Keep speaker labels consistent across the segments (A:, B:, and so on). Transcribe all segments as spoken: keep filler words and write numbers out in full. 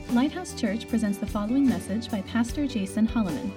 A: Lighthouse Church presents the following message by Pastor Jason Holloman.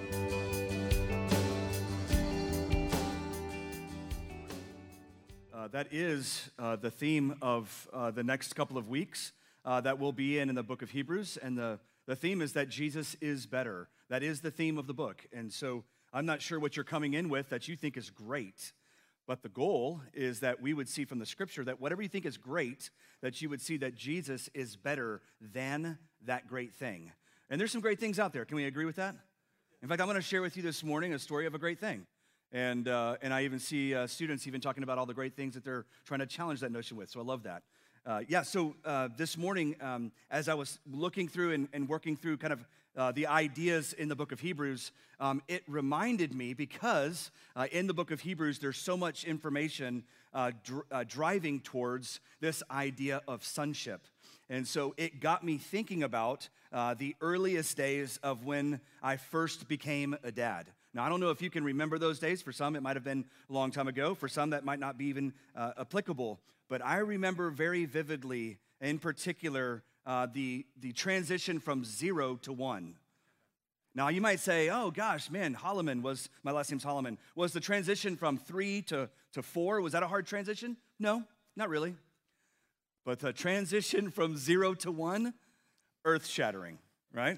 B: Uh, that is uh, the theme of uh, the next couple of weeks uh, that we'll be in in the book of Hebrews, and the, the theme is that Jesus is better. That is the theme of the book, and so I'm not sure what you're coming in with that you think is great, but the goal is that we would see from the scripture that whatever you think is great, that you would see that Jesus is better than that great thing. And there's some great things out there. Can we agree with that? In fact, I'm going to share with you this morning a story of a great thing. And uh, and I even see uh, students even talking about all the great things that they're trying to challenge that notion with, so I love that. Uh, yeah, so uh, this morning, um, as I was looking through and, and working through kind of uh, the ideas in the book of Hebrews, um, it reminded me because uh, in the book of Hebrews, there's so much information uh, dr- uh, driving towards this idea of sonship. And so it got me thinking about uh, the earliest days of when I first became a dad. Now, I don't know if you can remember those days. For some, it might have been a long time ago. For some, that might not be even uh, applicable. But I remember very vividly, in particular, uh, the, the transition from zero to one. Now, you might say, oh, gosh, man, Holloman was, my last name's Holloman. Was the transition from three to, to four, was that a hard transition? No, not really. But the transition from zero to one, earth-shattering, right?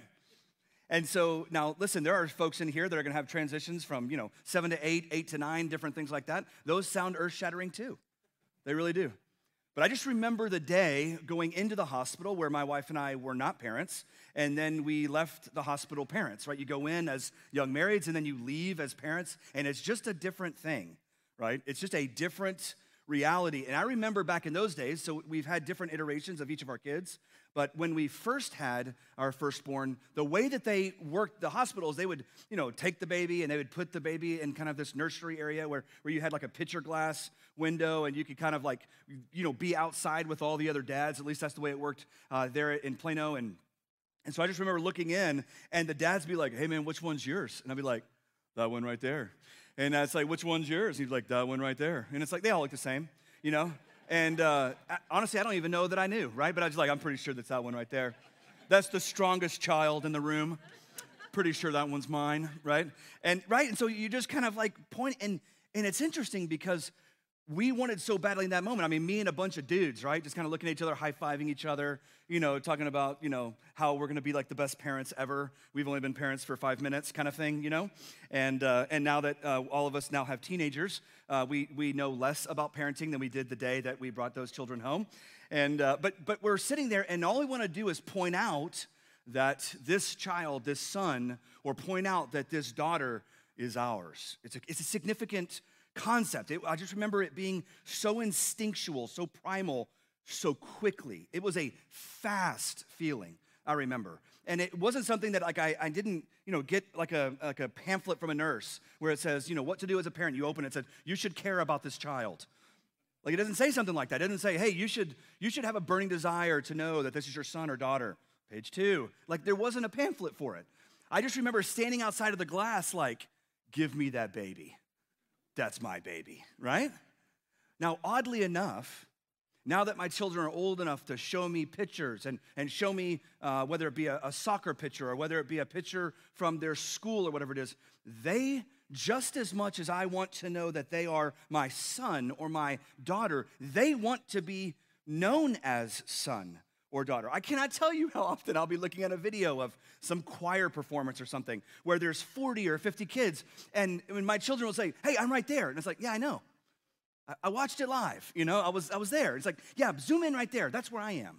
B: And so, now, listen, there are folks in here that are going to have transitions from, you know, seven to eight, eight to nine, different things like that. Those sound earth-shattering too. They really do. But I just remember the day going into the hospital where my wife and I were not parents, and then we left the hospital parents, right? You go in as young marrieds, and then you leave as parents, and it's just a different thing, right? It's just a different reality. And I remember back in those days, so we've had different iterations of each of our kids, but when we first had our firstborn, the way that they worked the hospitals, they would, you know, take the baby and they would put the baby in kind of this nursery area where, where you had like a picture glass window and you could kind of like, you know, be outside with all the other dads. At least that's the way it worked uh, there in Plano. And, and so I just remember looking in and the dads be like, hey man, which one's yours? And I'd be like, that one right there. And it's like, which one's yours? And he'd be like, that one right there. And it's like, they all look the same, you know? And uh, honestly, I don't even know that I knew, right? But I was like, I'm pretty sure that's that one right there. That's the strongest child in the room. Pretty sure that one's mine, right? And right, and so you just kind of like point, and and it's interesting because we wanted so badly in that moment. I mean, me and a bunch of dudes, right? Just kind of looking at each other, high-fiving each other, you know, talking about, you know, how we're going to be like the best parents ever. We've only been parents for five minutes kind of thing, you know? And uh, and now that uh, all of us now have teenagers, uh, we we know less about parenting than we did the day that we brought those children home. And uh, but but we're sitting there, and all we want to do is point out that this child, this son, or point out that this daughter is ours. It's a, it's a significant concept. It, I just remember it being so instinctual, so primal, so quickly. It was a fast feeling, I remember. And it wasn't something that like I, I didn't, you know, get like a like a pamphlet from a nurse where it says, you know, what to do as a parent. You open it, it said, you should care about this child. Like it doesn't say something like that. It doesn't say, hey, you should you should have a burning desire to know that this is your son or daughter. Page two. Like there wasn't a pamphlet for it. I just remember standing outside of the glass like, give me that baby. That's my baby, right? Now, oddly enough, now that my children are old enough to show me pictures and, and show me uh, whether it be a, a soccer picture or whether it be a picture from their school or whatever it is, they, just as much as I want to know that they are my son or my daughter, they want to be known as son or daughter. I cannot tell you how often I'll be looking at a video of some choir performance or something where there's forty or fifty kids, and when my children will say, hey, I'm right there. And it's like, yeah, I know. I, I watched it live, you know, I was I was there. It's like, yeah, zoom in right there. That's where I am.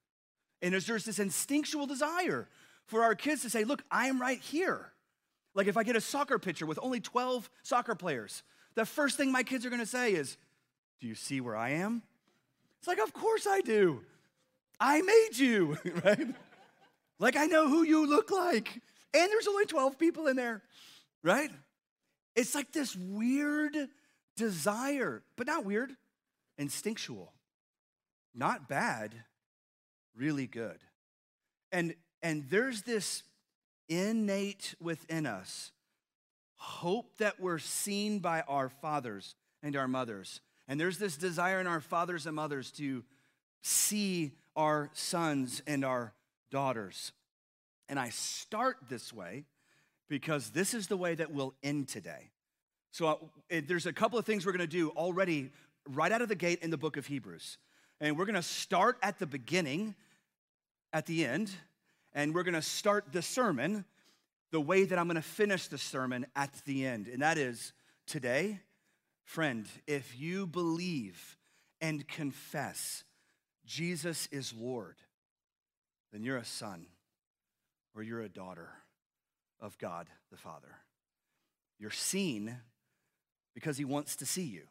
B: And there's, there's this instinctual desire for our kids to say, look, I am right here. Like if I get a soccer picture with only twelve soccer players, the first thing my kids are gonna say is, do you see where I am? It's like, of course I do. I made you, right? Like I know who you look like. And there's only twelve people in there, right? It's like this weird desire, but not weird, instinctual. Not bad, really good. And, and there's this innate within us hope that we're seen by our fathers and our mothers. And there's this desire in our fathers and mothers to see our sons and our daughters. And I start this way because this is the way that we'll end today. So uh, it, there's a couple of things we're going to do already right out of the gate in the book of Hebrews. And we're going to start at the beginning, at the end, and we're going to start the sermon the way that I'm going to finish the sermon at the end. And that is, today, friend, if you believe and confess Jesus is Lord, then you're a son or you're a daughter of God the Father. You're seen because he wants to see you.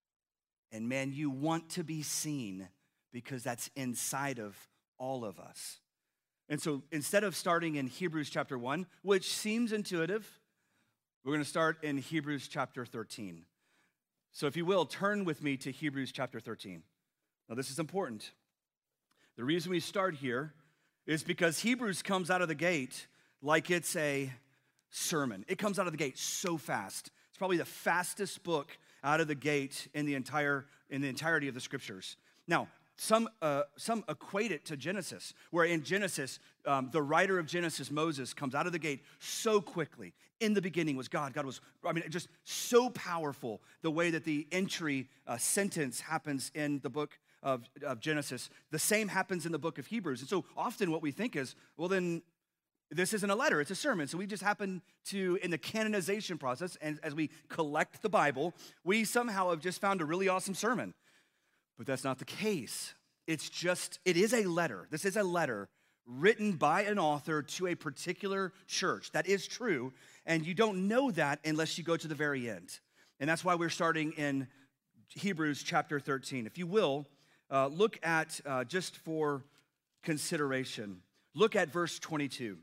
B: And man, you want to be seen because that's inside of all of us. And so instead of starting in Hebrews chapter one, which seems intuitive, we're going to start in Hebrews chapter thirteen. So if you will, turn with me to Hebrews chapter thirteen. Now this is important. The reason we start here is because Hebrews comes out of the gate like it's a sermon. It comes out of the gate so fast. It's probably the fastest book out of the gate in the entire in the entirety of the scriptures. Now, some uh, some equate it to Genesis, where in Genesis, um, the writer of Genesis, Moses, comes out of the gate so quickly. In the beginning was God. God was, I mean, just so powerful the way that the entry uh, sentence happens in the book of, of Genesis. The same happens in the book of Hebrews. And so often what we think is, well, then this isn't a letter, it's a sermon. So we just happen to, in the canonization process, and as we collect the Bible, we somehow have just found a really awesome sermon. But that's not the case. It's just, it is a letter. This is a letter written by an author to a particular church. That is true, and you don't know that unless you go to the very end. And that's why we're starting in Hebrews chapter thirteen. If you will, uh, look at, uh, just for consideration, look at verse twenty-two.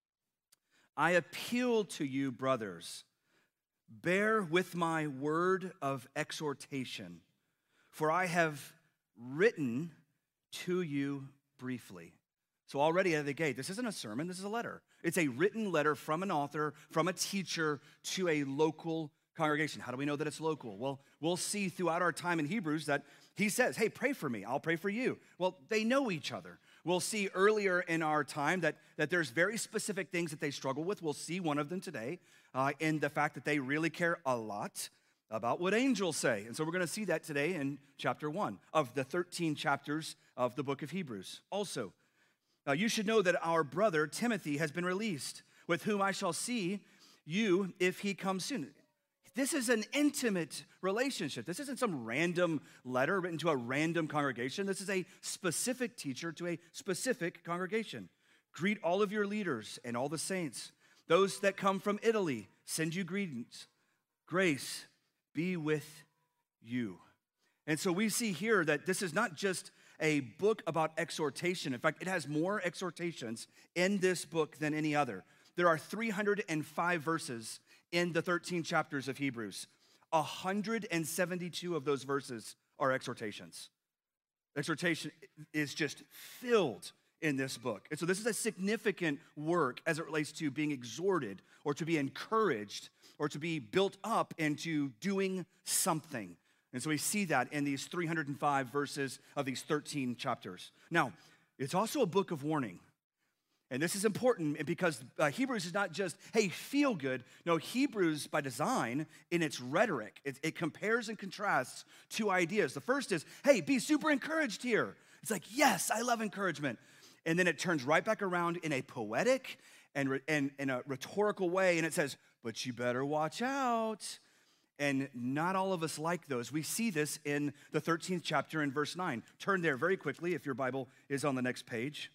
B: I appeal to you, brothers, bear with my word of exhortation, for I have written to you briefly. So already out of the gate, this isn't a sermon, this is a letter. It's a written letter from an author, from a teacher to a local congregation. How do we know that it's local? Well, we'll see throughout our time in Hebrews that he says, hey, pray for me, I'll pray for you. Well, they know each other. We'll see earlier in our time that, that there's very specific things that they struggle with. We'll see one of them today uh, in the fact that they really care a lot about what angels say. And so we're going to see that today in chapter one of the thirteen chapters of the book of Hebrews. Also, uh, you should know that our brother Timothy has been released, with whom I shall see you if he comes soon. This is an intimate relationship. This isn't some random letter written to a random congregation. This is a specific teacher to a specific congregation. Greet all of your leaders and all the saints. Those that come from Italy send you greetings. Grace be with you. And so we see here that this is not just a book about exhortation. In fact, it has more exhortations in this book than any other. There are three hundred five verses in the thirteen chapters of Hebrews. one hundred seventy-two of those verses are exhortations. Exhortation is just filled in this book. And so this is a significant work as it relates to being exhorted or to be encouraged or to be built up into doing something. And so we see that in these three hundred five verses of these thirteen chapters. Now, it's also a book of warning. And this is important because uh, Hebrews is not just, hey, feel good. No, Hebrews, by design, in its rhetoric, it, it compares and contrasts two ideas. The first is, hey, be super encouraged here. It's like, yes, I love encouragement. And then it turns right back around in a poetic and, and in a rhetorical way, and it says, but you better watch out. And not all of us like those. We see this in the thirteenth chapter in verse nine. Turn there very quickly if your Bible is on the next page.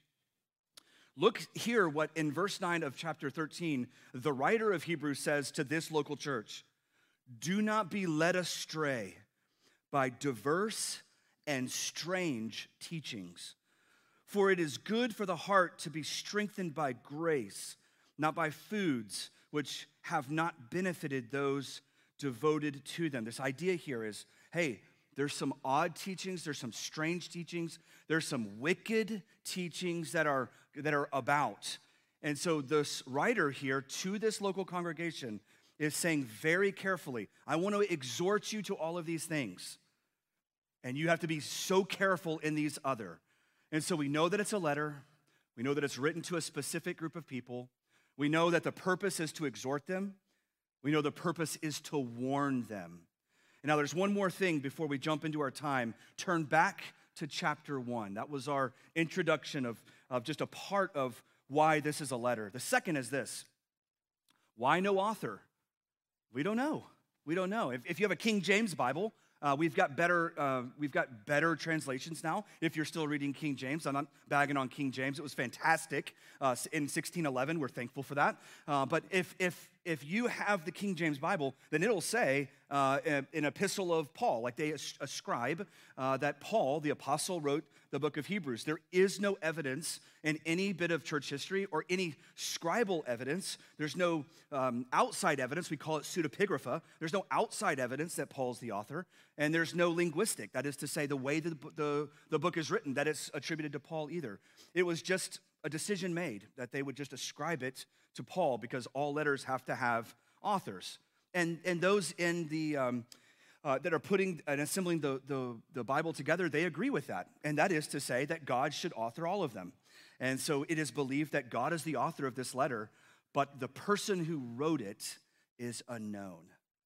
B: Look here what in verse nine of chapter thirteen, the writer of Hebrews says to this local church. Do not be led astray by diverse and strange teachings. For it is good for the heart to be strengthened by grace, not by foods which have not benefited those devoted to them. This idea here is, hey, there's some odd teachings, there's some strange teachings, there's some wicked teachings that are, that are about. And so this writer here to this local congregation is saying very carefully, I want to exhort you to all of these things. And you have to be so careful in these other. And so we know that it's a letter. We know that it's written to a specific group of people. We know that the purpose is to exhort them. We know the purpose is to warn them. And now there's one more thing before we jump into our time. Turn back to chapter one. That was our introduction of, of just a part of why this is a letter. The second is this. Why no author? We don't know. We don't know. If, if you have a King James Bible, uh, we've got better uh, we've got better translations now. If you're still reading King James, I'm not bagging on King James. It was fantastic uh, in sixteen eleven. We're thankful for that. Uh, but if if if you have the King James Bible, then it'll say uh, an epistle of Paul, like they ascribe uh, that Paul, the apostle, wrote the book of Hebrews. There is no evidence in any bit of church history or any scribal evidence. There's no um, outside evidence. We call it pseudepigrapha. There's no outside evidence that Paul's the author. And there's no linguistic, that is to say, the way that the, the, the book is written, that it's attributed to Paul either. It was just a decision made that they would just ascribe it to Paul because all letters have to have authors. And, and those in the... Um, Uh, that are putting and assembling the, the, the Bible together, they agree with that. And that is to say that God should author all of them. And so it is believed that God is the author of this letter, but the person who wrote it is unknown.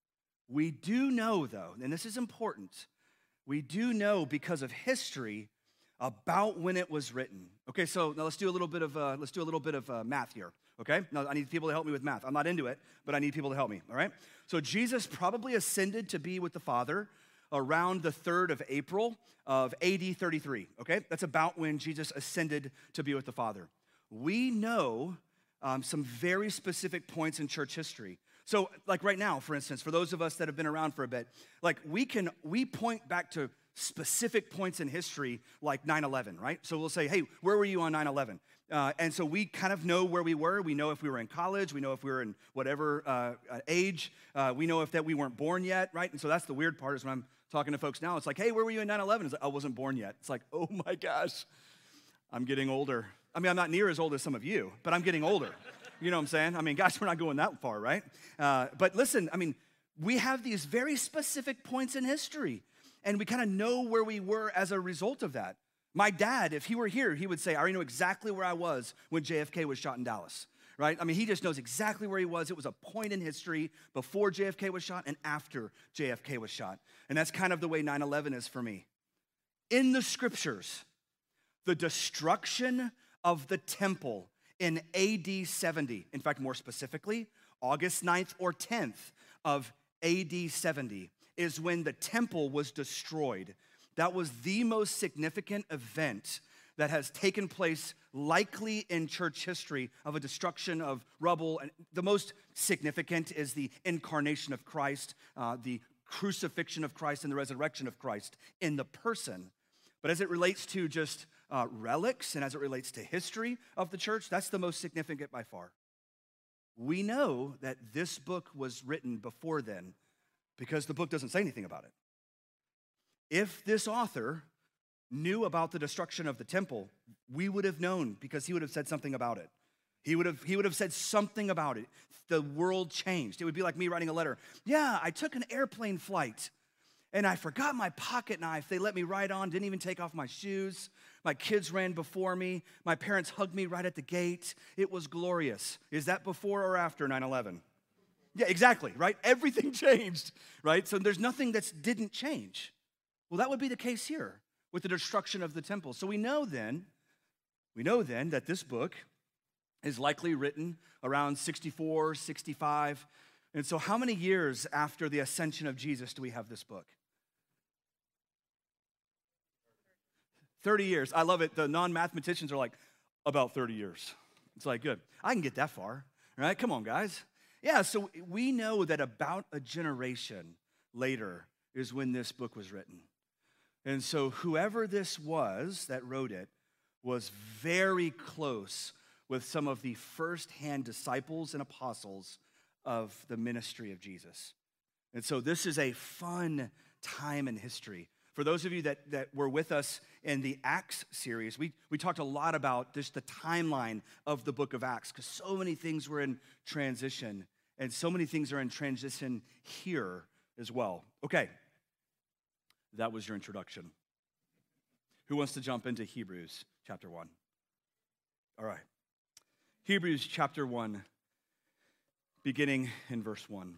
B: We do know, though, and this is important, we do know because of history about when it was written. Okay, so now let's do a little bit of uh, let's do a little bit of uh, math here. Okay, now I need people to help me with math. I'm not into it, but I need people to help me. All right. So Jesus probably ascended to be with the Father around the third of April of A D thirty-three. Okay, that's about when Jesus ascended to be with the Father. We know um, some very specific points in church history. So, like right now, for instance, for those of us that have been around for a bit, like we can we point back to specific points in history like nine eleven, right? So we'll say, hey, where were you on nine eleven? Uh, and so we kind of know where we were. We know if we were in college. We know if we were in whatever uh, age. Uh, we know if that we weren't born yet, right? And so that's the weird part is when I'm talking to folks now, it's like, hey, where were you in nine eleven? It's like, I wasn't born yet. It's like, oh my gosh, I'm getting older. I mean, I'm not near as old as some of you, but I'm getting older. You know what I'm saying? I mean, gosh, we're not going that far, right? Uh, but listen, I mean, we have these very specific points in history, and we kind of know where we were as a result of that. My dad, if he were here, he would say, I already know exactly where I was when J F K was shot in Dallas, right? I mean, he just knows exactly where he was. It was a point in history before J F K was shot and after J F K was shot. And that's kind of the way nine eleven is for me. In the scriptures, the destruction of the temple in A D seventy, in fact, more specifically, August ninth or tenth of A D seventy is when the temple was destroyed. That was the most significant event that has taken place likely in church history of a destruction of rubble. And the most significant is the incarnation of Christ, uh, the crucifixion of Christ, and the resurrection of Christ in the person. But as it relates to just uh, relics and as it relates to history of the church, that's the most significant by far. We know that this book was written before then because the book doesn't say anything about it. If this author knew about the destruction of the temple, we would have known because he would have said something about it. He would have, he would have said something about it. The world changed. It would be like me writing a letter. Yeah, I took an airplane flight and I forgot my pocket knife. They let me ride on, didn't even take off my shoes. My kids ran before me. My parents hugged me right at the gate. It was glorious. Is that before or after nine eleven? Yeah, exactly, right? Everything changed, right? So there's nothing that didn't change. Well, that would be the case here with the destruction of the temple. So we know then, we know then that this book is likely written around sixty-four, sixty-five. And so how many years after the ascension of Jesus do we have this book? thirty years. I love it. The non-mathematicians are like, about thirty years. It's like, good. I can get that far, right? Come on, guys. Yeah, so we know that about a generation later is when this book was written. And so whoever this was that wrote it was very close with some of the first-hand disciples and apostles of the ministry of Jesus. And so this is a fun time in history. For those of you that, that were with us in the Acts series, we, we talked a lot about just the timeline of the book of Acts because so many things were in transition and so many things are in transition here as well. Okay. That was your introduction. Who wants to jump into Hebrews chapter one? All right. Hebrews chapter one, beginning in verse one.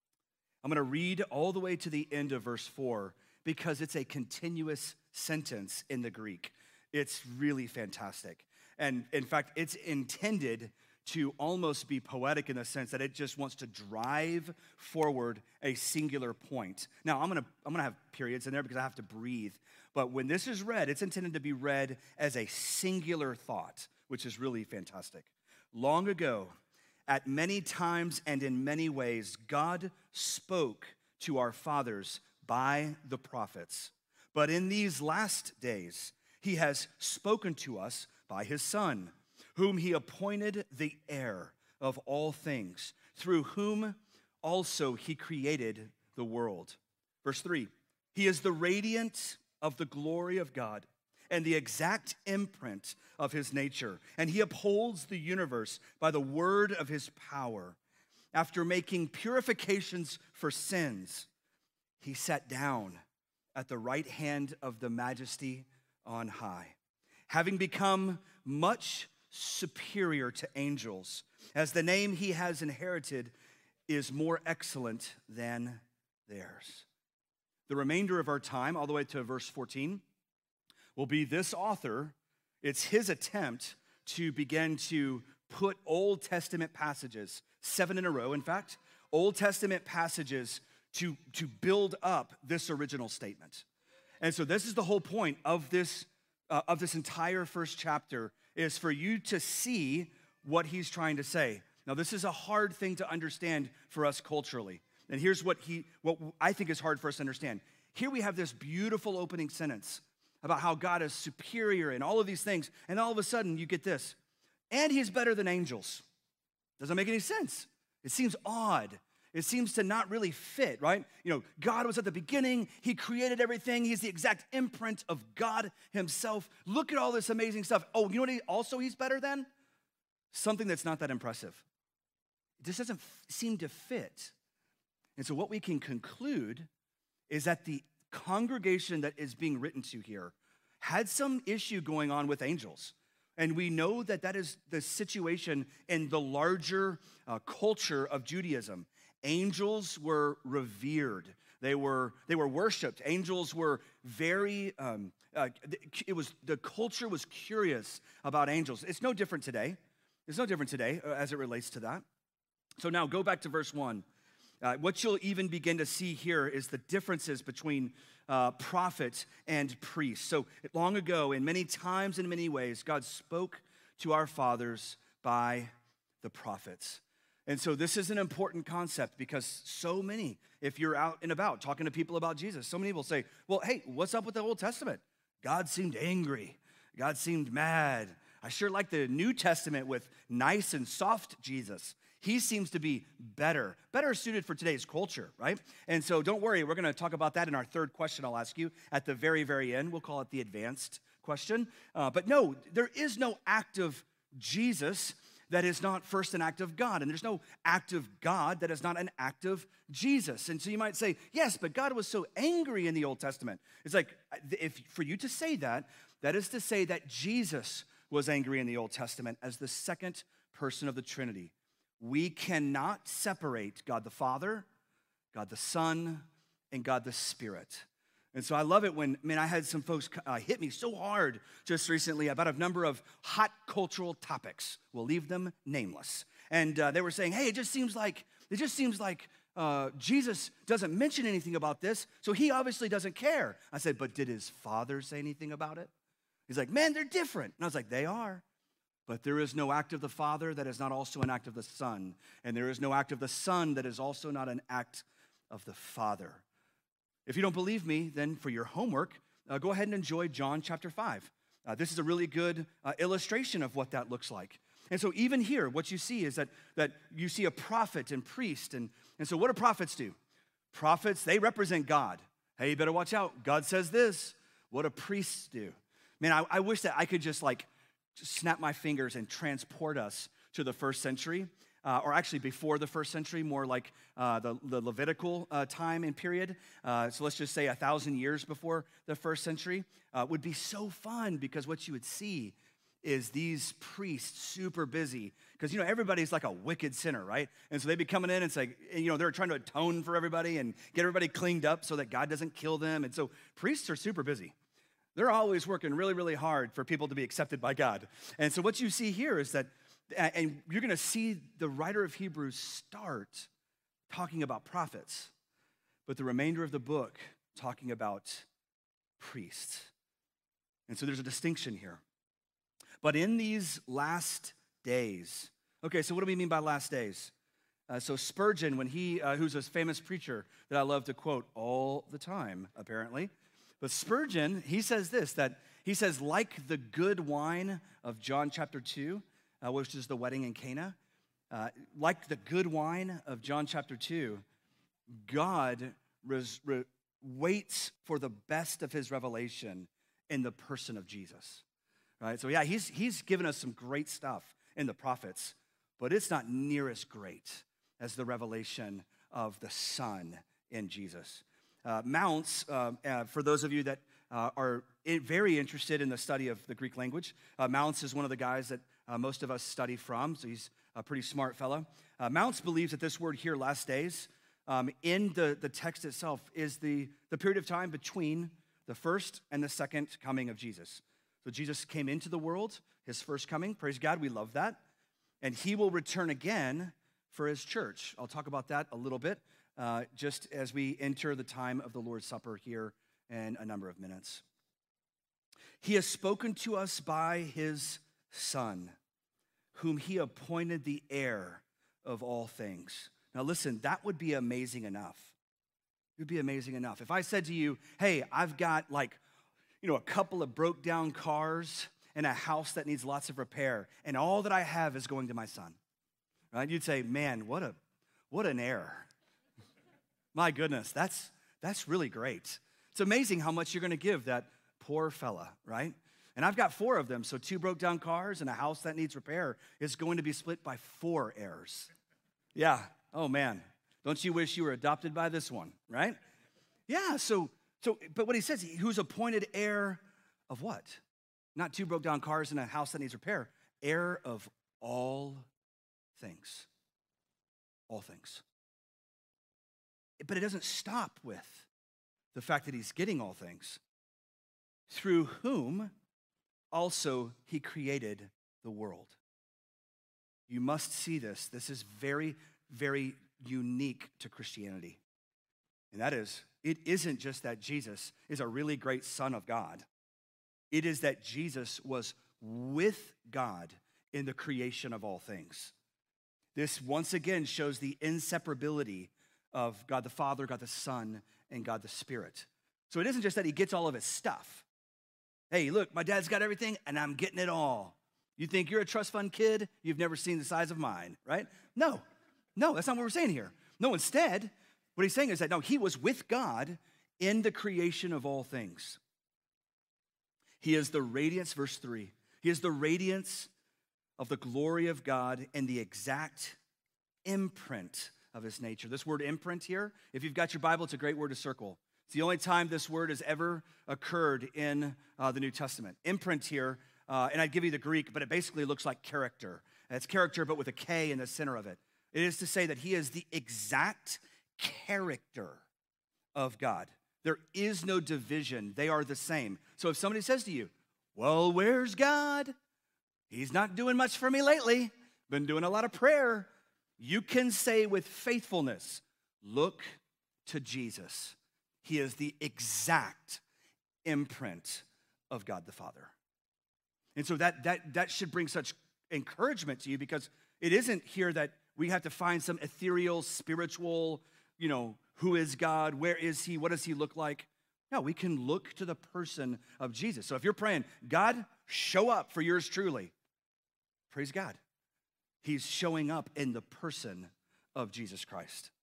B: I'm going to read all the way to the end of verse four because it's a continuous sentence in the Greek. It's really fantastic. And in fact, it's intended to almost be poetic in the sense that it just wants to drive forward a singular point. Now, I'm gonna, I'm gonna have periods in there because I have to breathe. But when this is read, it's intended to be read as a singular thought, which is really fantastic. Long ago, at many times and in many ways, God spoke to our fathers by the prophets. But in these last days, he has spoken to us by his Son, whom he appointed the heir of all things, through whom also he created the world. Verse three, he is the radiance of the glory of God and the exact imprint of his nature, and he upholds the universe by the word of his power. After making purifications for sins, he sat down at the right hand of the Majesty on high, having become much superior to angels, as the name he has inherited is more excellent than theirs. The remainder of our time, all the way to verse fourteen, will be this author. It's his attempt to begin to put Old Testament passages, seven in a row, in fact, Old Testament passages to, to build up this original statement. And so this is the whole point of this, uh, of this entire first chapter, is for you to see what he's trying to say. Now, this is a hard thing to understand for us culturally. And here's what he, what I think is hard for us to understand. Here we have this beautiful opening sentence about how God is superior and all of these things, and all of a sudden you get this, and he's better than angels. Doesn't make any sense. It seems odd. It seems to not really fit, right? You know, God was at the beginning. He created everything. He's the exact imprint of God himself. Look at all this amazing stuff. Oh, you know what he, also he's better than? Something that's not that impressive. It just doesn't f- seem to fit. And so what we can conclude is that the congregation that is being written to here had some issue going on with angels. And we know that that is the situation in the larger uh, culture of Judaism. Angels were revered. They were, they were worshiped. Angels were very, um, uh, it was, the culture was curious about angels. It's no different today. It's no different today uh, as it relates to that. So now go back to verse one. Uh, what you'll even begin to see here is the differences between uh, prophet and priest. So long ago, in many times and many ways, God spoke to our fathers by the prophets. And so this is an important concept because so many, if you're out and about talking to people about Jesus, so many will say, well, hey, what's up with the Old Testament? God seemed angry. God seemed mad. I sure like the New Testament with nice and soft Jesus. He seems to be better, better suited for today's culture, right? And so don't worry, we're going to talk about that in our third question I'll ask you at the very, very end. We'll call it the advanced question. Uh, but no, there is no act of Jesus that is not first an act of God, and there's no act of God that is not an act of Jesus. And so you might say, yes, but God was so angry in the Old Testament. It's like, if for you to say that, that is to say that Jesus was angry in the Old Testament as the second person of the Trinity. We cannot separate God the Father, God the Son, and God the Spirit. And so I love it when, man, I had some folks uh, hit me so hard just recently about a number of hot cultural topics. We'll leave them nameless. And uh, they were saying, hey, it just seems like, it just seems like uh, Jesus doesn't mention anything about this, so he obviously doesn't care. I said, but did his Father say anything about it? He's like, man, they're different. And I was like, they are. But there is no act of the Father that is not also an act of the Son. And there is no act of the Son that is also not an act of the Father. If you don't believe me, then for your homework, uh, go ahead and enjoy John chapter five. Uh, this is a really good uh, illustration of what that looks like. And so even here, what you see is that, that you see a prophet and priest. And, and so what do prophets do? Prophets, they represent God. Hey, you better watch out. God says this. What do priests do? Man, I, I wish that I could just like, Just snap my fingers and transport us to the first century, uh, or actually before the first century, more like uh, the, the Levitical uh, time and period. Uh, so let's just say a thousand years before the first century. Uh, would be so fun because what you would see is these priests super busy because, you know, everybody's like a wicked sinner, right? And so they'd be coming in and say, you know, they're trying to atone for everybody and get everybody cleaned up so that God doesn't kill them. And so priests are super busy. They're always working really, really hard for people to be accepted by God. And so what you see here is that, and you're going to see the writer of Hebrews start talking about prophets, but the remainder of the book talking about priests. And so there's a distinction here. But in these last days, okay, so what do we mean by last days? Uh, so Spurgeon, when he, uh, who's a famous preacher that I love to quote all the time, apparently, but Spurgeon, he says this, that he says, like the good wine of John chapter two, uh, which is the wedding in Cana, uh, like the good wine of John chapter two, God res, re, waits for the best of his revelation in the person of Jesus. Right? So yeah, he's, he's given us some great stuff in the prophets, but it's not near as great as the revelation of the Son in Jesus. Uh, Mounce, uh, uh, for those of you that uh, are in, very interested in the study of the Greek language, uh, Mounce is one of the guys that uh, most of us study from, so he's a pretty smart fellow. Uh, Mounce believes that this word here, last days, um, in the, the text itself is the, the period of time between the first and the second coming of Jesus. So Jesus came into the world, his first coming. Praise God, we love that. And he will return again for his church. I'll talk about that a little bit uh, just as we enter the time of the Lord's Supper here in a number of minutes. He has spoken to us by his Son, whom he appointed the heir of all things. Now listen, that would be amazing enough. It would be amazing enough. If I said to you, hey, I've got like, you know, a couple of broke down cars and a house that needs lots of repair, and all that I have is going to my son, right? You'd say, man, what a, what an heir. My goodness, that's, that's really great. It's amazing how much you're gonna give that poor fella, right? And I've got four of them, so two broke down cars and a house that needs repair is going to be split by four heirs. Yeah, oh man, don't you wish you were adopted by this one, right? Yeah, so, So, but what he says, who's appointed heir of what? Not two broke down cars and a house that needs repair. Heir of all things. All things. But it doesn't stop with the fact that he's getting all things. Through whom also he created the world. You must see this. This is very, very unique to Christianity. And that is, it isn't just that Jesus is a really great Son of God. It is that Jesus was with God in the creation of all things. This once again shows the inseparability of God the Father, God the Son, and God the Spirit. So it isn't just that he gets all of his stuff. Hey, look, my dad's got everything, and I'm getting it all. You think you're a trust fund kid? You've never seen the size of mine, right? No, no, that's not what we're saying here. No, instead, what he's saying is that, no, he was with God in the creation of all things. He is the radiance, verse three, he is the radiance of the glory of God and the exact imprint of his nature. This word imprint here, if you've got your Bible, it's a great word to circle. It's the only time this word has ever occurred in uh, the New Testament. Imprint here, uh, and I'd give you the Greek, but it basically looks like character. And it's character, but with a K in the center of it. It is to say that he is the exact character of God. There is no division. They are the same. So if somebody says to you, well, where's God? He's not doing much for me lately. Been doing a lot of prayer. You can say with faithfulness, look to Jesus. He is the exact imprint of God the Father. And so that, that, that should bring such encouragement to you, because it isn't here that we have to find some ethereal, spiritual, you know, who is God? Where is he? What does he look like? No, we can look to the person of Jesus. So if you're praying, God, show up for yours truly, praise God. He's showing up in the person of Jesus Christ.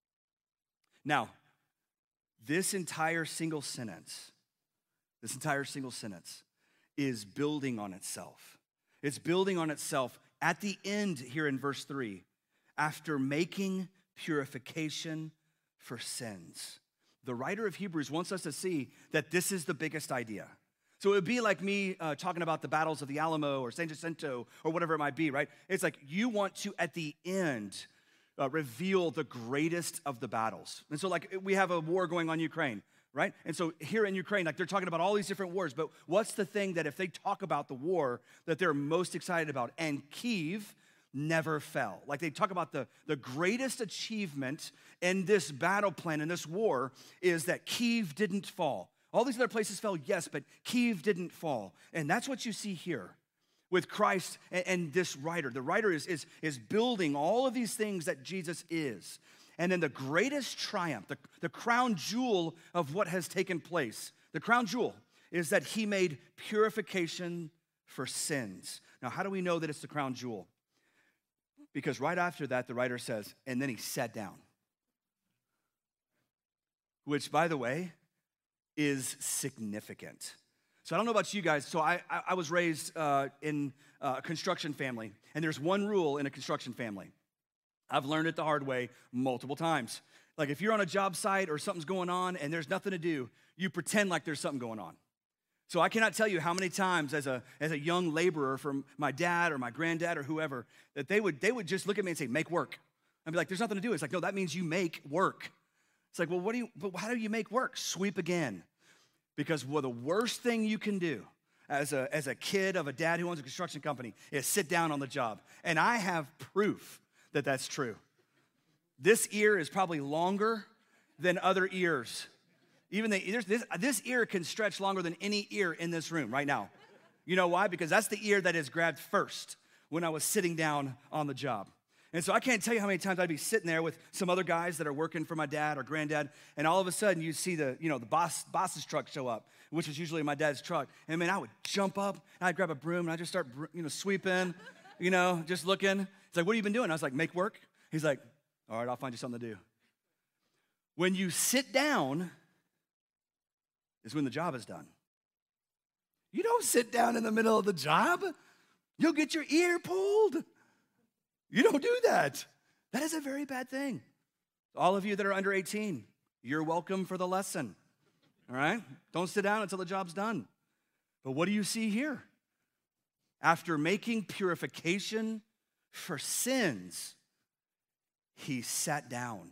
B: Now, this entire single sentence, this entire single sentence is building on itself. It's building on itself at the end here in verse three, after making purification for sins. The writer of Hebrews wants us to see that this is the biggest idea. So it would be like me uh, talking about the battles of the Alamo or San Jacinto or whatever it might be, right? It's like you want to, at the end, uh, reveal the greatest of the battles. And so like we have a war going on in Ukraine, right? And so here in Ukraine, like they're talking about all these different wars, but what's the thing that if they talk about the war that they're most excited about? And Kyiv never fell. Like they talk about the, the greatest achievement in this battle plan, in this war, is that Kyiv didn't fall. All these other places fell, yes, but Kyiv didn't fall. And that's what you see here with Christ and, and this writer. The writer is, is, is building all of these things that Jesus is. And then the greatest triumph, the, the crown jewel of what has taken place, the crown jewel is that he made purification for sins. Now, how do we know that it's the crown jewel? Because right after that, the writer says, and then he sat down. Which, by the way, is significant. So I don't know about you guys. So I, I, I was raised uh, in a construction family. And there's one rule in a construction family. I've learned it the hard way multiple times. Like if you're on a job site or something's going on and there's nothing to do, you pretend like there's something going on. So I cannot tell you how many times as a as a young laborer from my dad or my granddad or whoever, that they would they would just look at me and say, make work. I'd be like, there's nothing to do. It's like, no, that means you make work. It's like, well, what do you, but how do you make work? Sweep again. Because well, the worst thing you can do as a, as a kid of a dad who owns a construction company is sit down on the job. And I have proof that that's true. This ear is probably longer than other ears. Even the, this, this ear can stretch longer than any ear in this room right now. You know why? Because that's the ear that is grabbed first when I was sitting down on the job. And so I can't tell you how many times I'd be sitting there with some other guys that are working for my dad or granddad, and all of a sudden you see the, you know, the boss boss's truck show up, which was usually my dad's truck. And man, I would jump up and I'd grab a broom and I'd just start, you know, sweeping, you know, just looking. He's like, what have you been doing? I was like, make work. He's like, all right, I'll find you something to do. When you sit down is when the job is done. You don't sit down in the middle of the job. You'll get your ear pulled. You don't do that. That is a very bad thing. All of you that are under eighteen, you're welcome for the lesson, all right? Don't sit down until the job's done. But what do you see here? After making purification for sins, he sat down.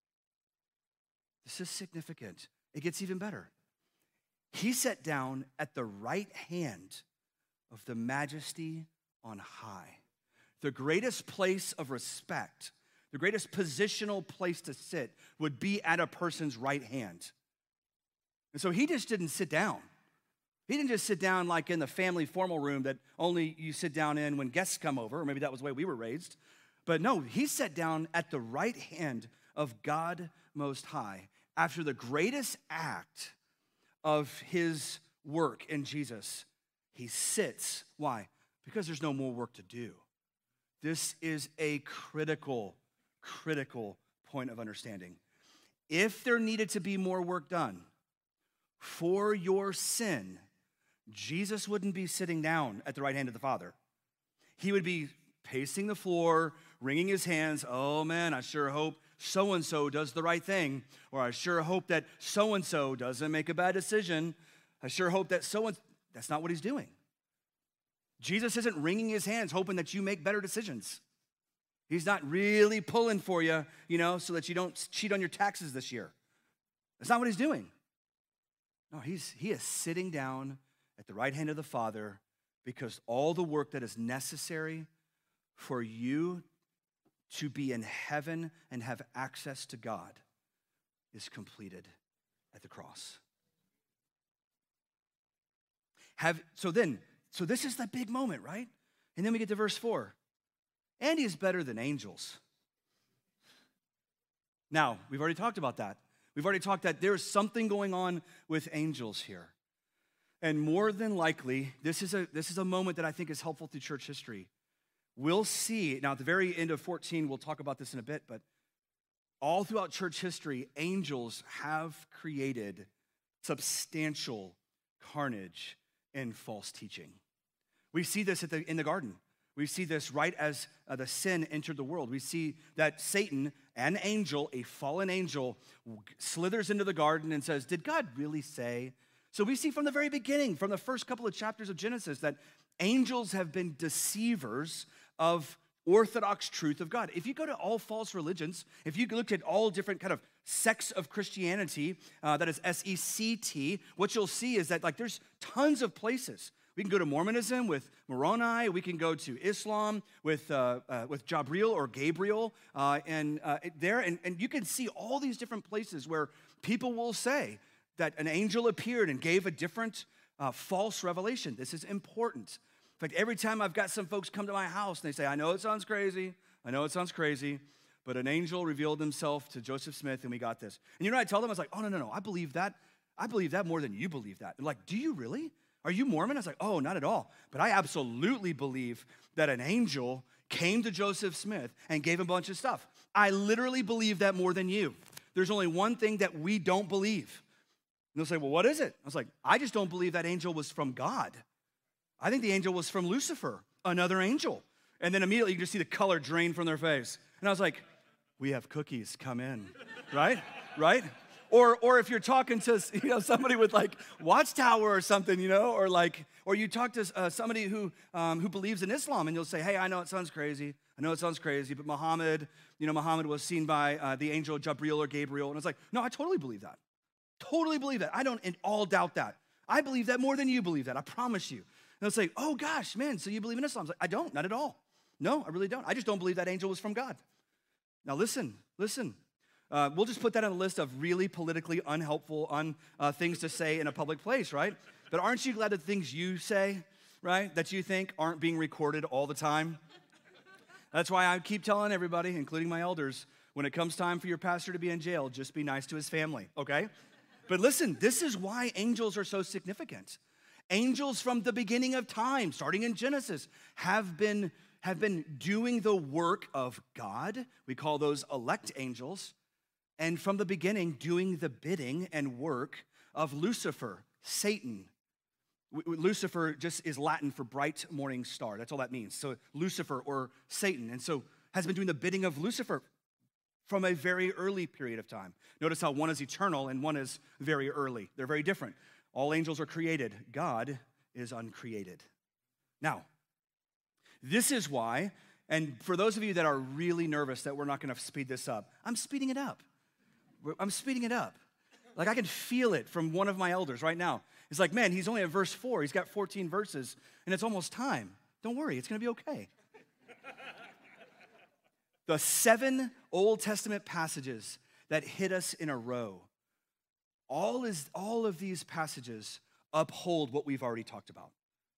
B: This is significant. It gets even better. He sat down at the right hand of the majesty on high. The greatest place of respect, the greatest positional place to sit would be at a person's right hand. And so he just didn't sit down. He didn't just sit down like in the family formal room that only you sit down in when guests come over, or maybe that was the way we were raised. But no, he sat down at the right hand of God Most High after the greatest act of his work in Jesus. He sits. Why? Because there's no more work to do. This is a critical, critical point of understanding. If there needed to be more work done for your sin, Jesus wouldn't be sitting down at the right hand of the Father. He would be pacing the floor, wringing his hands. Oh man, I sure hope so-and-so does the right thing. Or I sure hope that so-and-so doesn't make a bad decision. I sure hope that so-and-so, that's not what he's doing. Jesus isn't wringing his hands hoping that you make better decisions. He's not really pulling for you, you know, so that you don't cheat on your taxes this year. That's not what he's doing. No, he's, he is sitting down at the right hand of the Father because all the work that is necessary for you to be in heaven and have access to God is completed at the cross. Have, so then, so this is the big moment, right? And then we get to verse four. And he's better than angels. Now, we've already talked about that. We've already talked that there's something going on with angels here. And more than likely, this is a, this is a moment that I think is helpful through church history. We'll see, now at the very end of fourteen, we'll talk about this in a bit, but all throughout church history, angels have created substantial carnage and false teaching. We see this at the, in the garden. We see this right as uh, the sin entered the world. We see that Satan, an angel, a fallen angel, slithers into the garden and says, did God really say? So we see from the very beginning, from the first couple of chapters of Genesis, that angels have been deceivers of orthodox truth of God. If you go to all false religions, if you look at all different kind of sects of Christianity, uh, that is S E C T, what you'll see is that like there's tons of places. We can go to Mormonism with Moroni. We can go to Islam with uh, uh, with Jabriel or Gabriel, uh, and uh, there, and, and you can see all these different places where people will say that an angel appeared and gave a different uh, false revelation. This is important. In fact, every time I've got some folks come to my house and they say, I know it sounds crazy, I know it sounds crazy, but an angel revealed himself to Joseph Smith and we got this. And you know what I tell them? I was like, oh, no, no, no, I believe that. I believe that more than you believe that. They're like, do you really? Are you Mormon? I was like, oh, not at all. But I absolutely believe that an angel came to Joseph Smith and gave him a bunch of stuff. I literally believe that more than you. There's only one thing that we don't believe. And they'll say, well, what is it? I was like, I just don't believe that angel was from God. I think the angel was from Lucifer, another angel. And then immediately you just see the color drain from their face. And I was like, we have cookies, come in, right? Right? Or or if you're talking to, you know, somebody with like Watchtower or something, you know, or like, or you talk to uh, somebody who um, who believes in Islam, and you'll say, hey, I know it sounds crazy, I know it sounds crazy, but Muhammad, you know, Muhammad was seen by uh, the angel Jabriel or Gabriel, and it's like, no, I totally believe that, totally believe that. I don't at all doubt that. I believe that more than you believe that. I promise you. And they'll say, oh gosh, man, so you believe in Islam? I was like, I don't, not at all. No, I really don't. I just don't believe that angel was from God. Now listen, listen. Uh, we'll just put that on a list of really politically unhelpful un, uh, things to say in a public place, right? But aren't you glad that things you say, right, that you think aren't being recorded all the time? That's why I keep telling everybody, including my elders, when it comes time for your pastor to be in jail, just be nice to his family, okay? But listen, this is why angels are so significant. Angels from the beginning of time, starting in Genesis, have been, have been doing the work of God. We call those elect angels. And from the beginning, doing the bidding and work of Lucifer, Satan. Lucifer just is Latin for bright morning star. That's all that means. So Lucifer or Satan. And so has been doing the bidding of Lucifer from a very early period of time. Notice how one is eternal and one is very early. They're very different. All angels are created. God is uncreated. Now, this is why, and for those of you that are really nervous that we're not going to speed this up, I'm speeding it up. I'm speeding it up. Like I can feel it from one of my elders right now. It's like, man, he's only at verse four. He's got fourteen verses, and it's almost time. Don't worry, it's going to be okay. The seven Old Testament passages that hit us in a row, all, is, all of these passages uphold what we've already talked about.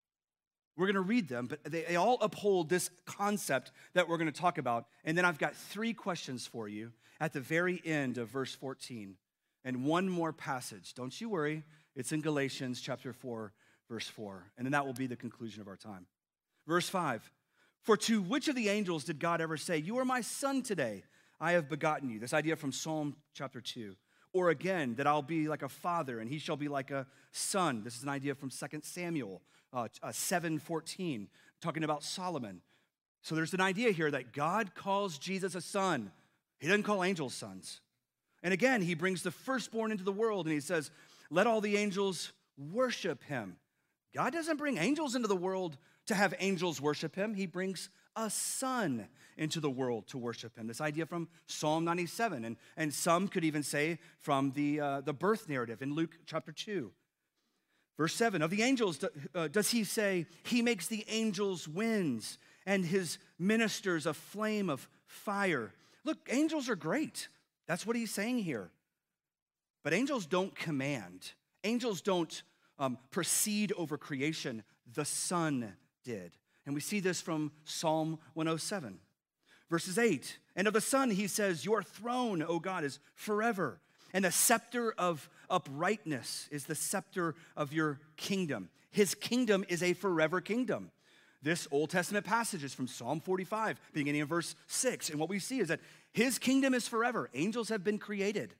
B: We're going to read them, but they, they all uphold this concept that we're going to talk about. And then I've got three questions for you at the very end of verse fourteen, and one more passage. Don't you worry, it's in Galatians chapter four, verse four, and then that will be the conclusion of our time. Verse five, for to which of the angels did God ever say, you are my son today, I have begotten you? This idea from Psalm chapter two. Or again, that I'll be like a father, and he shall be like a son. This is an idea from Second Samuel uh, uh, seven fourteen, talking about Solomon. So there's an idea here that God calls Jesus a son. He doesn't call angels sons. And again, he brings the firstborn into the world, and he says, let all the angels worship him. God doesn't bring angels into the world to have angels worship him. He brings a son into the world to worship him. This idea from Psalm ninety-seven, and, and some could even say from the, uh, the birth narrative in Luke chapter two. Verse seven, of the angels, uh, does he say, he makes the angels winds and his ministers a flame of fire. Look, angels are great. That's what he's saying here. But angels don't command. Angels don't um, proceed over creation. The Son did. And we see this from Psalm one oh seven. Verses eight, and of the Son he says, your throne, O God, is forever. And the scepter of uprightness is the scepter of your kingdom. His kingdom is a forever kingdom. This Old Testament passage is from Psalm forty-five, beginning in verse six. And what we see is that his kingdom is forever. Angels have been created.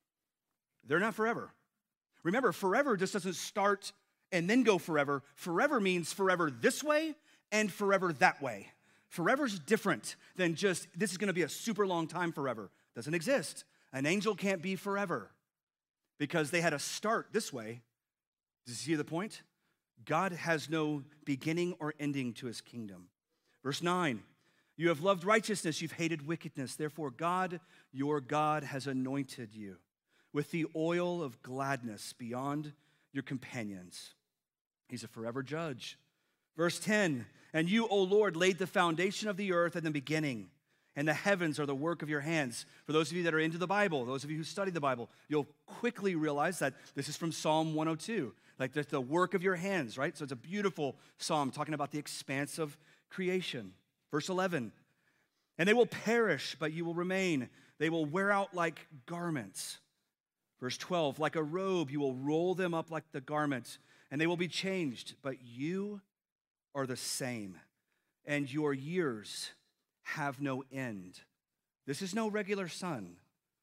B: They're not forever. Remember, forever just doesn't start and then go forever. Forever means forever this way and forever that way. Forever's different than just, this is going to be a super long time forever. Doesn't exist. An angel can't be forever because they had to start this way Does you see the point? God has no beginning or ending to his kingdom. Verse nine, you have loved righteousness, you've hated wickedness. Therefore, God, your God, has anointed you with the oil of gladness beyond your companions. He's a forever judge. Verse ten, and you, O Lord, laid the foundation of the earth in the beginning, and the heavens are the work of your hands. For those of you that are into the Bible, those of you who study the Bible, you'll quickly realize that this is from Psalm one oh two, like the, the work of your hands, right? So it's a beautiful psalm talking about the expanse of creation. Verse eleven, and they will perish, but you will remain. They will wear out like garments. Verse twelve, like a robe, you will roll them up like the garments, and they will be changed. But you are the same, and your years have no end. This is no regular sun.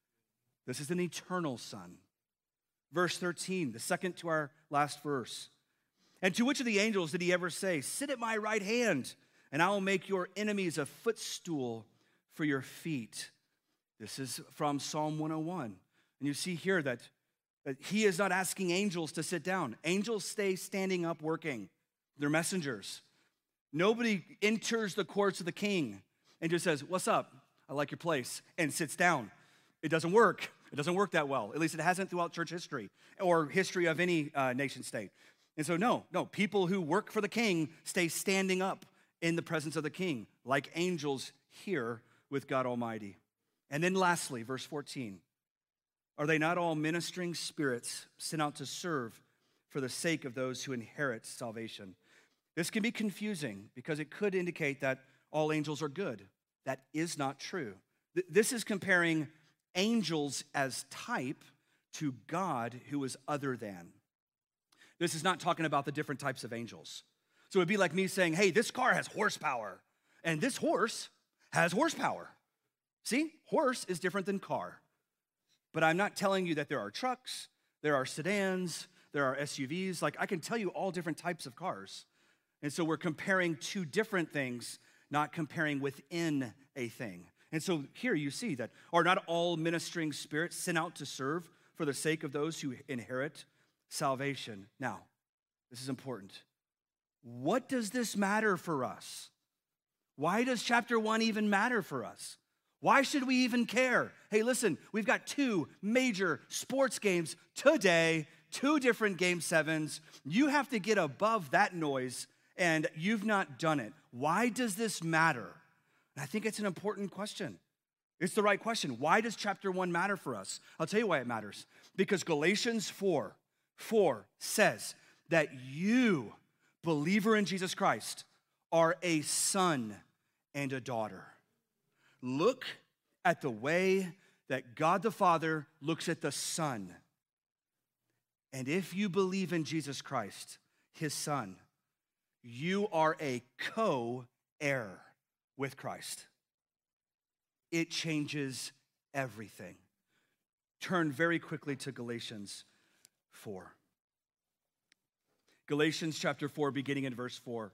B: This is an eternal sun. Verse thirteen, the second to our last verse. And to which of the angels did he ever say, sit at my right hand, and I will make your enemies a footstool for your feet? This is from Psalm one oh one. And you see here that, that he is not asking angels to sit down. Angels stay standing up working. They're messengers. Nobody enters the courts of the king and just says, what's up? I like your place, and sits down. It doesn't work. It doesn't work that well. At least it hasn't throughout church history or history of any uh, nation state. And so no, no, people who work for the king stay standing up in the presence of the king, like angels here with God Almighty. And then lastly, verse fourteen, are they not all ministering spirits sent out to serve for the sake of those who inherit salvation? This can be confusing because it could indicate that all angels are good. That is not true. Th- this is comparing angels as type to God who is other than. This is not talking about the different types of angels. So it'd be like me saying, hey, this car has horsepower, and this horse has horsepower. See, horse is different than car. But I'm not telling you that there are trucks, there are sedans, there are S U Vs. Like, I can tell you all different types of cars. And so we're comparing two different things, not comparing within a thing. And so here you see that are not all ministering spirits sent out to serve for the sake of those who inherit salvation? Now, this is important. What does this matter for us? Why does chapter one even matter for us? Why should we even care? Hey, listen, we've got two major sports games today, two different game sevens. You have to get above that noise, and you've not done it. Why does this matter? And I think it's an important question. It's the right question. Why does chapter one matter for us? I'll tell you why it matters. Because Galatians four, four says that you, believer in Jesus Christ, are a son and a daughter. Look at the way that God the Father looks at the Son. And if you believe in Jesus Christ, his Son, you are a co-heir with Christ. It changes everything. Turn very quickly to Galatians four. Galatians chapter four, beginning in verse four.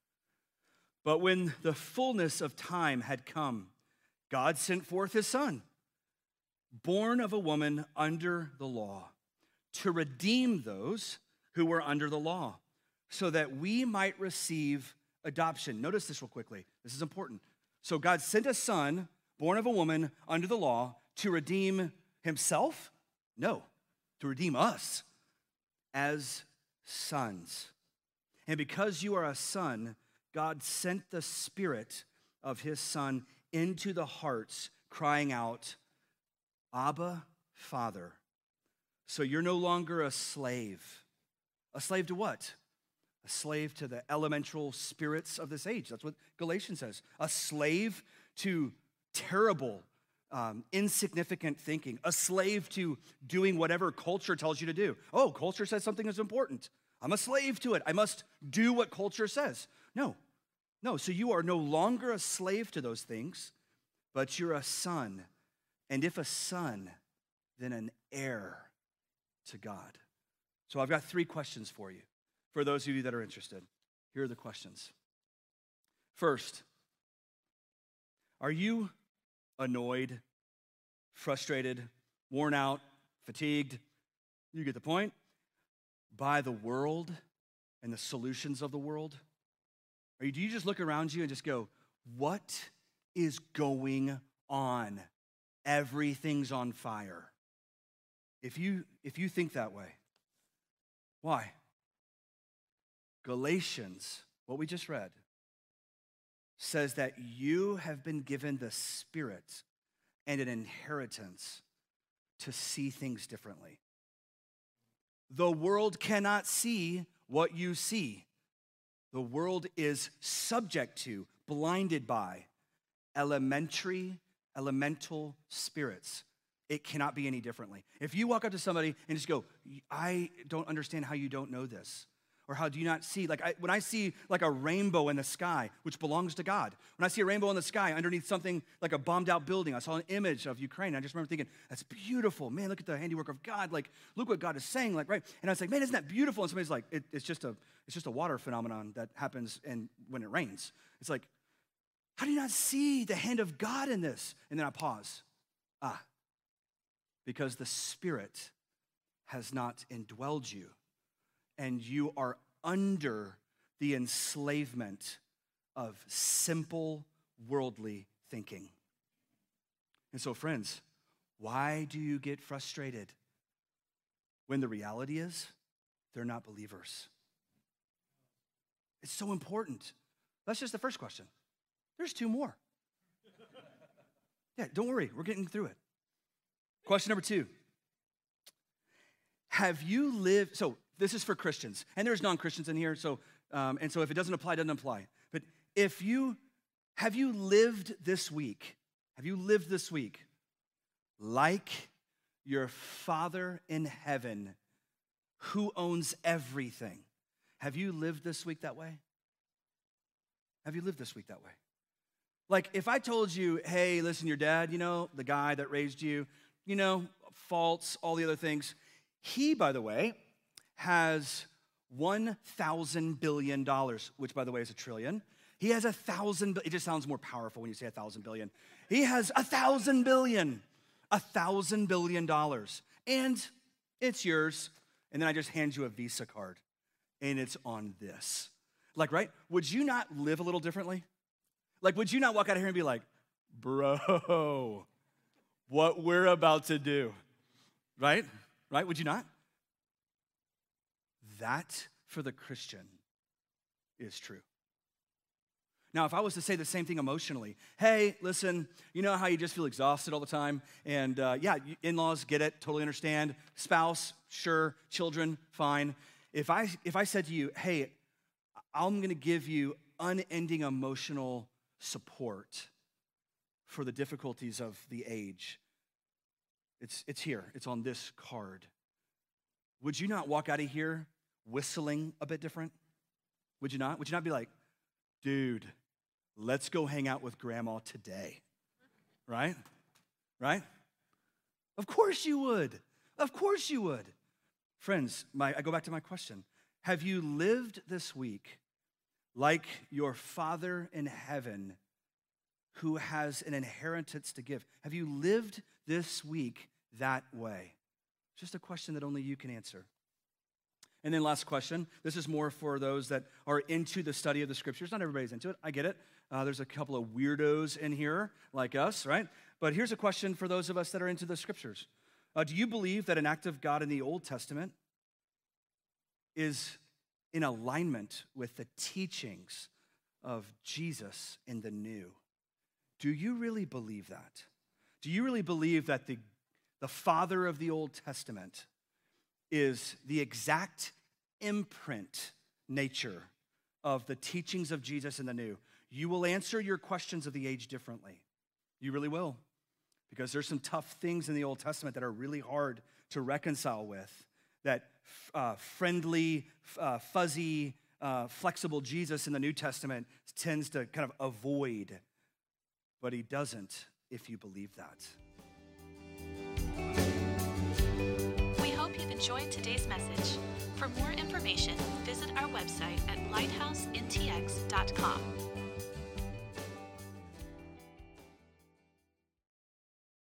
B: But when the fullness of time had come, God sent forth his Son, born of a woman under the law, to redeem those who were under the law, so that we might receive adoption. Notice this real quickly. This is important. So God sent a Son, born of a woman under the law, to redeem himself? No, to redeem us as sons. And because you are a son, God sent the Spirit of his Son into the hearts, crying out, Abba, Father. So you're no longer a slave. A slave to what? A slave to the elemental spirits of this age. That's what Galatians says. A slave to terrible, um, insignificant thinking. A slave to doing whatever culture tells you to do. Oh, culture says something is important. I'm a slave to it. I must do what culture says. No, no. So you are no longer a slave to those things, but you're a son. And if a son, then an heir to God. So I've got three questions for you, for those of you that are interested. Here are the questions. First, are you annoyed, frustrated, worn out, fatigued? You get the point. by the world and the solutions of the world? Or do you just look around you and just go, what is going on? Everything's on fire. If you, if you think that way, why? Galatians, what we just read, says that you have been given the Spirit and an inheritance to see things differently. The world cannot see what you see. The world is subject to, blinded by, elementary, elemental spirits. It cannot be any differently. If you walk up to somebody and just go, I don't understand how you don't know this. Or how do you not see? Like I, when I see like a rainbow in the sky, which belongs to God. When I see a rainbow in the sky underneath something like a bombed out building, I saw an image of Ukraine. I just remember thinking, that's beautiful. Man, look at the handiwork of God. Like, look what God is saying. Like, right? And I was like, man, isn't that beautiful? And somebody's like, it, it's just a, it's just a water phenomenon that happens and when it rains. It's like, how do you not see the hand of God in this? And then I pause. Ah, because the Spirit has not indwelled you. And you are under the enslavement of simple worldly thinking. And so, friends, why do you get frustrated when the reality is they're not believers? It's so important. That's just the first question. There's two more. Yeah, don't worry, we're getting through it. Question number two. Have you lived, so this is for Christians, and there's non-Christians in here, so um, and so if it doesn't apply, it doesn't apply. But if you, have you lived this week, have you lived this week like your Father in heaven who owns everything? Have you lived this week that way? Have you lived this week that way? Like if I told you, hey, listen, your dad, you know, the guy that raised you, you know, faults, all the other things, he, by the way, has one thousand billion dollars, which, by the way, is a trillion. He has a thousand, it just sounds more powerful when you say a thousand billion. He has a thousand billion, a thousand billion dollars, and it's yours. And then I just hand you a Visa card, and it's on this. Like, right? Would you not live a little differently? Like, would you not walk out of here and be like, bro, what we're about to do, right? Right? Would you not? That, for the Christian, is true. Now, if I was to say the same thing emotionally, hey, listen, you know how you just feel exhausted all the time? And uh, yeah, in-laws, get it, totally understand. Spouse, sure. Children, fine. If I, if I said to you, hey, I'm going to give you unending emotional support for the difficulties of the age, it's, it's here. It's on this card. Would you not walk out of here whistling a bit different? Would you not? Would you not be like, dude, let's go hang out with grandma today, right? Right? Of course you would. Of course you would. Friends, my, I go back to my question. Have you lived this week like your Father in heaven who has an inheritance to give? Have you lived this week that way? Just a question that only you can answer. And then last question. This is more for those that are into the study of the scriptures. Not everybody's into it. I get it. Uh, there's a couple of weirdos in here like us, right? But here's a question for those of us that are into the scriptures. Uh, do you believe that an act of God in the Old Testament is in alignment with the teachings of Jesus in the New? Do you really believe that? Do you really believe that the, the Father of the Old Testament is the exact imprint nature of the teachings of Jesus in the New? You will answer your questions of the age differently. You really will. Because there's some tough things in the Old Testament that are really hard to reconcile with, that uh, friendly, uh, fuzzy, uh, flexible Jesus in the New Testament tends to kind of avoid, but he doesn't if you believe that.
A: We hope you've enjoyed today's message. For more information, visit our website at lighthouse n t x dot com.